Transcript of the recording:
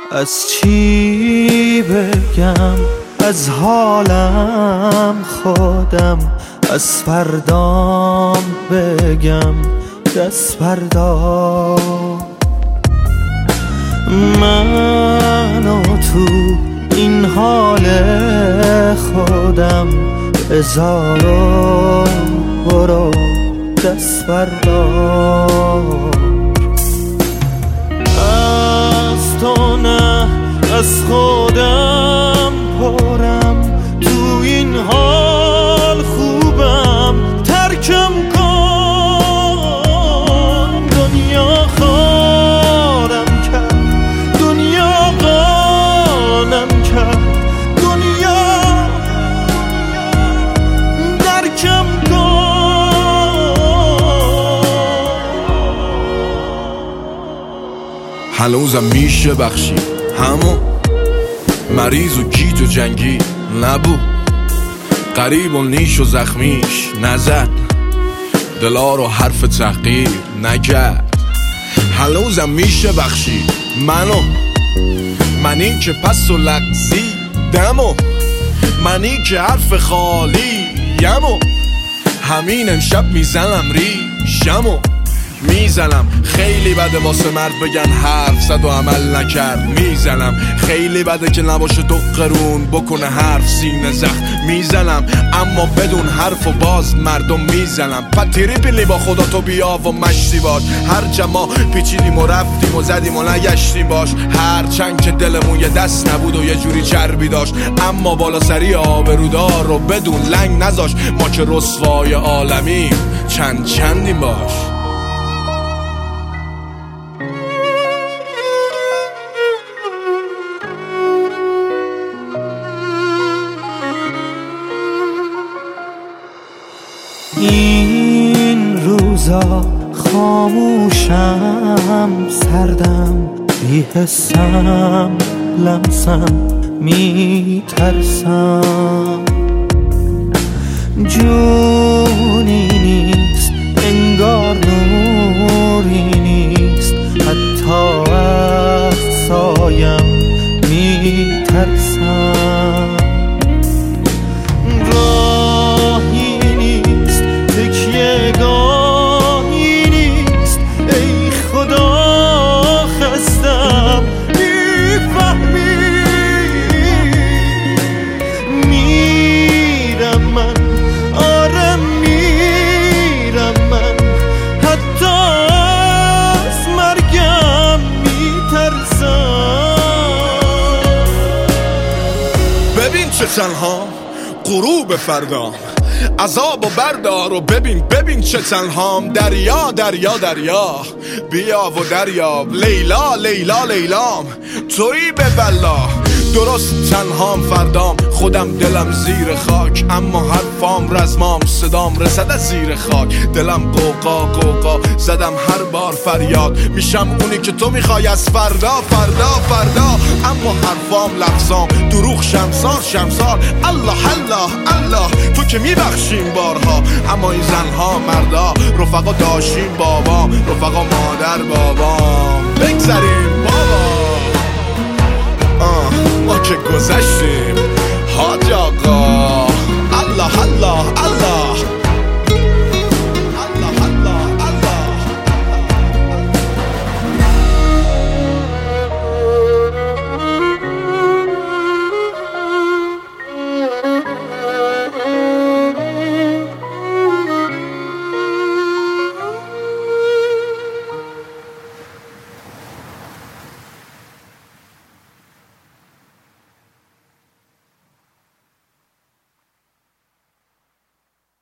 از چی بگم؟ از حالم خودم، از فردام بگم دست فردا. من و تو این حال خودم بذار و برو دست فردا. از تو نه از خودم پرم، تو این حال خوبم ترکم کن. دنیا خارم کرد، دنیا قانم کرد، دنیا درکم کن. هنوزم میشه بخشی همون مریض و گیج و جنگی نبود، قریب و نیش و زخمیش نزد، دلا رو حرف تحقیر نکرد. هنوزم میشه بخشی منی که پس و لغزیدم، منی که حرف خالی یمو. همین امشب میزنم ریشمو میزنم. خیلی بده واسه مرد بگن حرف زد و عمل نکرد. میزنم خیلی بده که نباشه تو قرون بکنه حرف سینه زخم. میزنم اما بدون حرف و باز مردم میزنم. پتیری پیلی با خدا تو بیا و مشتی باش. هر جما پیچیدیم و رفتیم و زدیم و نگشتیم باش. هر چند که دلمون یه دست نبود و یه جوری چربی داشت، اما بالا سری آبرودار رو بدون لنگ نذاش. ما که رسوای عالمیم چندیم باش. این روزا خاموشم، سردم، بی‌حسم، لمسم، میترسم. جونی نیست انگار نوری نیست، حتی از سایم میترسم. گاهی نیست ای خدا خستم، میفهمی؟ میرم من، آره میرم من، حتی از مرگم میترسم. ببین چه تنها غروب فردام، عذاب و بردار و ببین چه تنهام. دریا دریا دریا بیا و دریاب. لیلا لیلا لیلام تویی به بلا. درست تنهام فردام، خودم دلم زیر خاک، اما حرفام رزمام، صدام رسد از زیر خاک. دلم قوقا قوقا زدم هر بار فریاد. میشم اونی که تو میخوای از فردا فردا فردا، اما حرفام لفظام دروغ شمسار شمسار. الله الله الله تو که میبخشیم بارها، اما این زنها مردا رفقا داشتیم بابام، رفقا مادر بابام. بگذاریم بابا ما که گذشتیم.